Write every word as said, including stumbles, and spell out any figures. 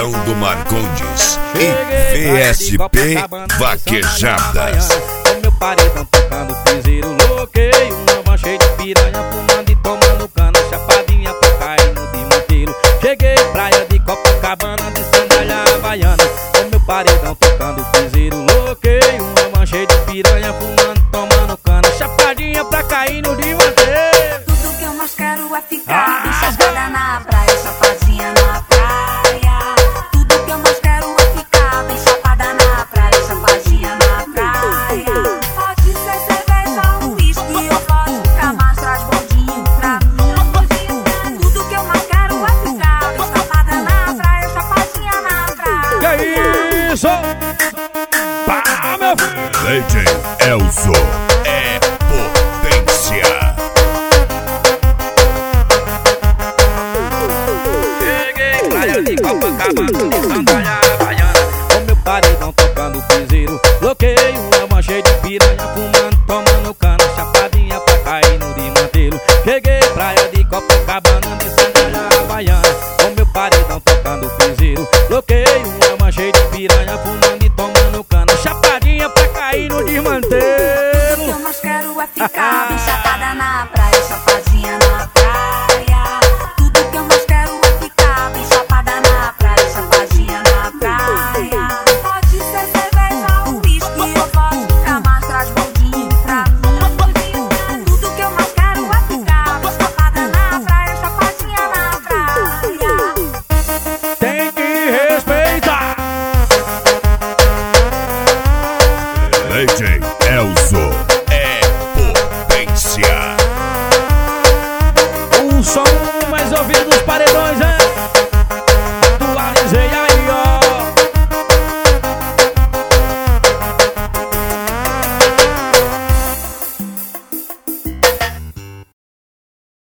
Produção do Marcondes e V S P Vaquejadas. O meu paredão tocando piseiro, bloqueio, uma van cheia de piranha, fumando e tomando cana, chapadinha pra cair no desmantelo. Cheguei praia de Copacabana, de sandália havaiana. O meu paredão tocando piseiro, bloqueio, uma van cheia de piranha, fumando, tomando cana, chapadinha pra cair no desmantelo. Tudo que eu mais quero é ficar bem chapada na praia, chapadinha na praia. Tudo que eu mais quero é ficar bem chapada na praia, chapadinha na praia. Pode ser cerveja, um whisky ou vodka, mas traz bondinho pra mim. Tudo que eu mais quero é ficar bem chapada na praia, chapadinha na praia. Que é isso? Pá, meu filho! D J Elzo é potência. De Copacabana, de sandália havaiana. O meu paredão tocando piseiro, bloqueio, uma van cheia de piranha, fumando, tomando cana, chapadinha pra cair no desmantelo. Cheguei praia de Copacabana, de sandália havaiana. O meu paredão tocando piseiro, bloqueio, uma van cheia de piranha, fumando e tomando cana, chapadinha pra cair no desmantelo. Tudo que eu mais quero é ficar bem chapada na praia, chapadinha na praia. Tudo que eu mais quero é ficar bem chapada na praia, chapadinha na praia. Pode ser cerveja, um whisky ou vodka, mas traz bondinho pra mim. Tudo que eu mais quero é ficar bem chapada na praia, chapadinha na praia. Tem que respeitar. D J Elzo é potência. O som mais ouvido